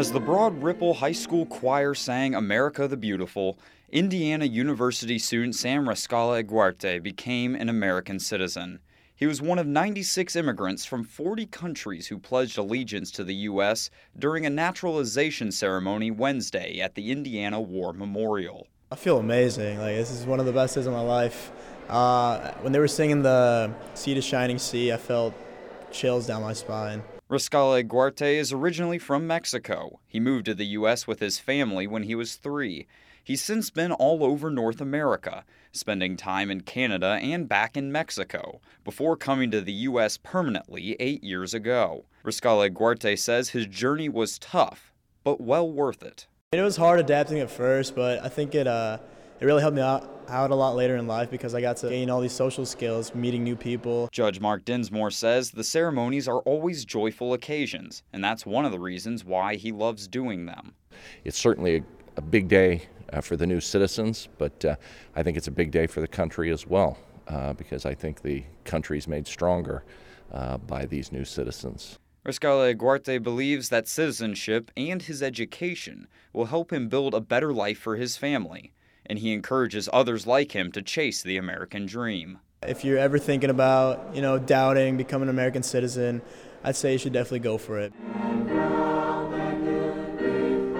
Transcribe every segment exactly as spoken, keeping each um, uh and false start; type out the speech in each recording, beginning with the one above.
As the Broad Ripple High School choir sang America the Beautiful, Indiana University student Sam Riscala-Iguarte became an American citizen. He was one of ninety-six immigrants from forty countries who pledged allegiance to the U S during a naturalization ceremony Wednesday at the Indiana War Memorial. I feel amazing. Like, this is one of the best days of my life. Uh, when they were singing the Sea to Shining Sea, I felt chills down my spine. Riscala-Iguarte is originally from Mexico. He moved to the U S with his family when he was three. He's since been all over North America, spending time in Canada and back in Mexico, before coming to the U S permanently eight years ago. Riscala-Iguarte says his journey was tough, but well worth it. It was hard adapting at first, but I think it uh, it really helped me out, out a lot later in life because I got to gain all these social skills, meeting new people. Judge Mark Dinsmore says the ceremonies are always joyful occasions, and that's one of the reasons why he loves doing them. It's certainly a, a big day uh, for the new citizens, but uh, I think it's a big day for the country as well, uh, because I think the country's made stronger uh, by these new citizens. Riscala-Iguarte believes that citizenship and his education will help him build a better life for his family, and he encourages others like him to chase the American dream. If you're ever thinking about, you know, doubting becoming an American citizen, I'd say you should definitely go for it.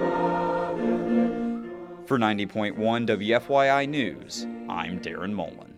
For ninety point one W F Y I News, I'm Darren Mullen.